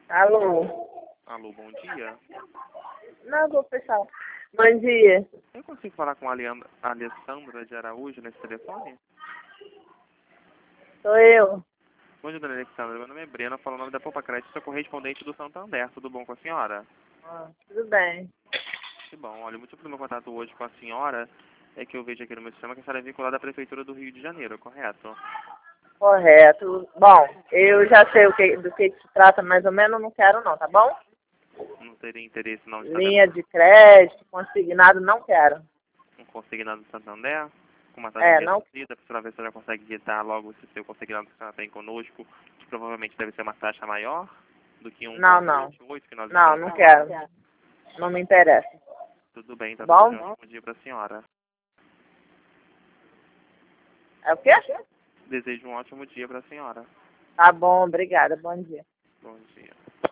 Alô? Alô, bom dia. Não, alô, pessoal. Bom dia. Eu consigo falar com a Alessandra de Araújo nesse telefone? Sou eu. Bom dia, dona Alessandra. Meu nome é Breno, falo o nome da Poupa Crédito, sou correspondente do Santander. Tudo bom com a senhora? Tudo bem. Que bom. Olha, o motivo do meu contato hoje com a senhora é que eu vejo aqui no meu sistema que a senhora é vinculada à Prefeitura do Rio de Janeiro, correto? Correto. Bom, eu já sei do que se trata mais ou menos, não quero não, tá bom? Não teria interesse não de saber Linha de crédito, consignado, não quero. um consignado do Santander? Com uma taxa Não. reduzida, para a senhora ver se ela consegue quitar logo esse seu consignado que a senhora tem conosco, que provavelmente deve ser uma taxa maior do que um Não, não. 28 que nós Não, estamos não agora. quero. Não me interessa. Tudo bem, então Bom? desejando um bom dia para a senhora. É o quê? Desejo um ótimo dia para a senhora. Tá bom, obrigada. Bom dia. Bom dia.